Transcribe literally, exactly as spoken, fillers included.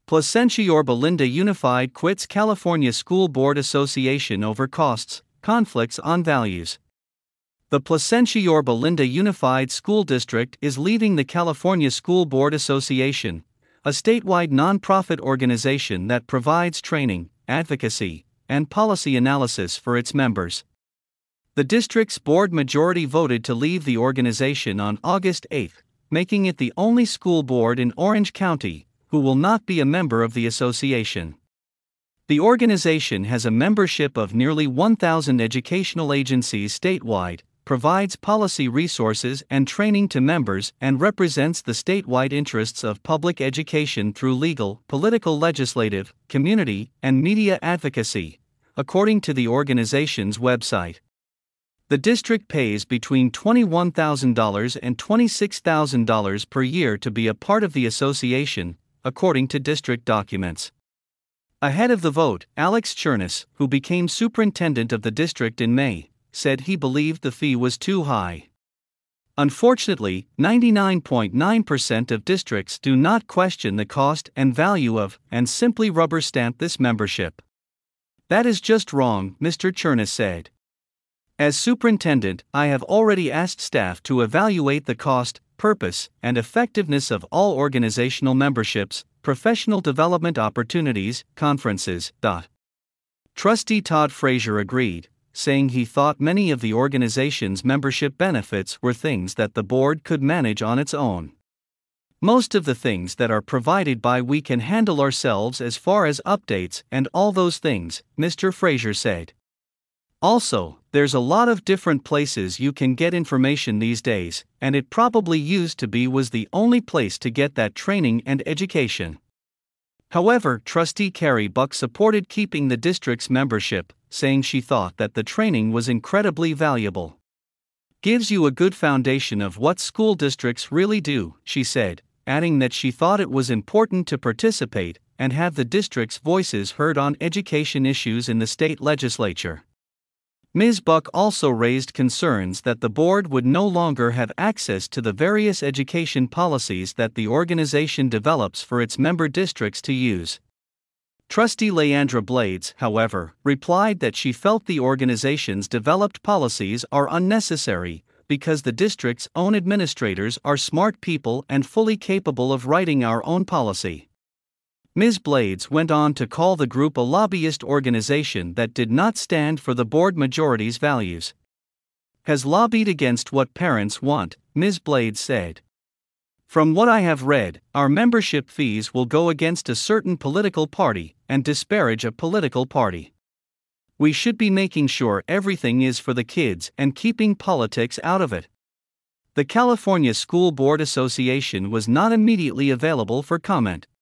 Placentia Yorba Linda Unified quits California School Board Association over costs, conflicts on values. The Placentia Yorba Linda Unified School District is leaving the California School Board Association, a statewide nonprofit organization that provides training, advocacy, and policy analysis for its members. The district's board majority voted to leave the organization on August eighth, making it the only school board in Orange County who will not be a member of the association. The organization has a membership of nearly one thousand educational agencies statewide, provides policy resources and training to members, and represents the statewide interests of public education through legal, political, legislative, community, and media advocacy, according to the organization's website. The district pays between twenty-one thousand dollars and twenty-six thousand dollars per year to be a part of the association, according to district documents. Ahead of the vote, Alex Chernis, who became superintendent of the district in May, said he believed the fee was too high. Unfortunately, ninety-nine point nine percent of districts do not question the cost and value of, and simply rubber stamp this membership. That is just wrong, Mister Chernis said. As superintendent, I have already asked staff to evaluate the cost, purpose, and effectiveness of all organizational memberships, professional development opportunities, conferences. Trustee Todd Frazier agreed, saying he thought many of the organization's membership benefits were things that the board could manage on its own. Most of the things that are provided by we can handle ourselves as far as updates and all those things, Mister Frazier said. Also, there's a lot of different places you can get information these days, and it probably used to be was the only place to get that training and education. However, Trustee Carrie Buck supported keeping the district's membership, saying she thought that the training was incredibly valuable. Gives you a good foundation of what school districts really do, she said, adding that she thought it was important to participate and have the district's voices heard on education issues in the state legislature. Miz Buck also raised concerns that the board would no longer have access to the various education policies that the organization develops for its member districts to use. Trustee Leandra Blades, however, replied that she felt the organization's developed policies are unnecessary because the district's own administrators are smart people and fully capable of writing our own policy. Miz Blades went on to call the group a lobbyist organization that did not stand for the board majority's values. Has lobbied against what parents want, Miz Blades said. From what I have read, our membership fees will go against a certain political party and disparage a political party. We should be making sure everything is for the kids and keeping politics out of it. The California School Board Association was not immediately available for comment.